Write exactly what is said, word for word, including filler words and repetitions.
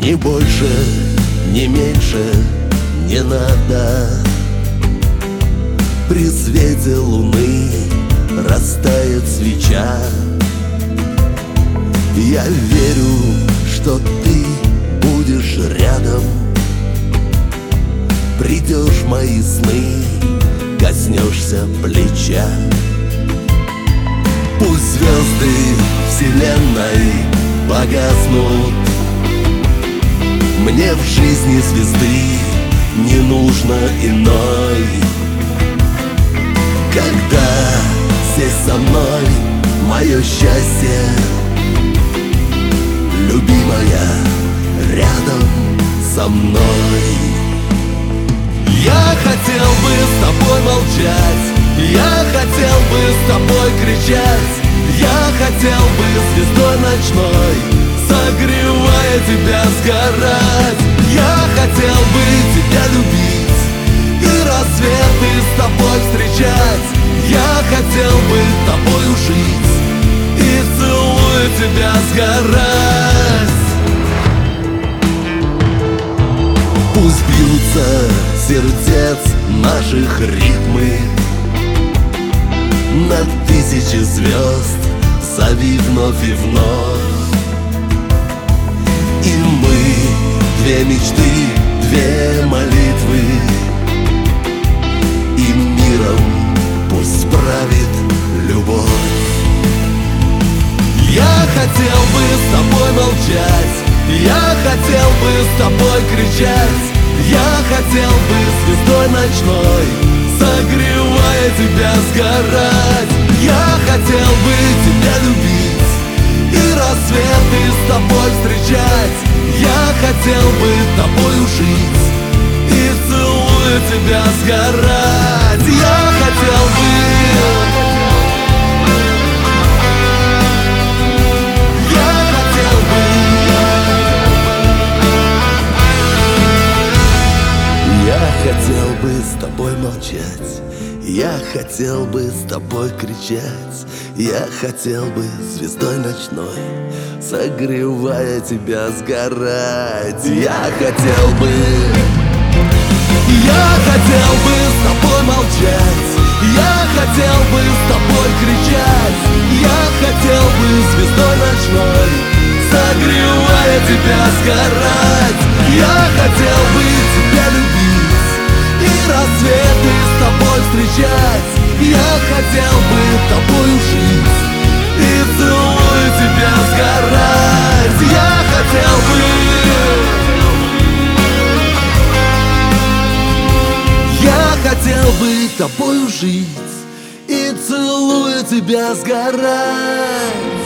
Ни больше, ни меньше не надо. При свете луны растает свеча. Я верю, что ты будешь рядом. Придешь в мои сны, коснешься плеча. Пусть звезды вселенной погаснут, мне в жизни звезды не нужно иной. Когда здесь со мной мое счастье, любимая рядом со мной. Я хотел бы с тобой молчать, я хотел бы с тобой кричать, я хотел бы звездой ночной, согревая тебя, сгорать. Я хотел бы тебя любить и рассветы с тобой встречать. Я хотел бы тобою жить и целуя тебя, сгорать. Пусть бьются сердец наших ритмы, на тысячи звезд зови вновь и вновь. И мы две мечты, две молитвы, и миром пусть правит любовь. Я хотел бы с тобой молчать, я хотел бы с тобой кричать, я хотел бы звездой ночной, согревая тебя, сгорать. Я хотел бы тебя любить и рассветы с тобой встречать. Я хотел бы тобою жить и целуя тебя, сгорать. Я хотел бы, я хотел бы, я хотел бы с тобой молчать, я хотел бы с тобой кричать, я хотел бы звездой ночной, согревая тебя, сгорать. Я хотел бы, я хотел бы с тобой молчать, я хотел бы с тобой кричать, я хотел бы звездой ночной, согревая тебя, сгорать. Я хотел бы тебя любить и рассветы с тобой встречать. Я хотел бы тобою жить и целуя тебя, сгорать. Я хотел бы, я хотел бы тобою жить и целуя тебя, сгорать.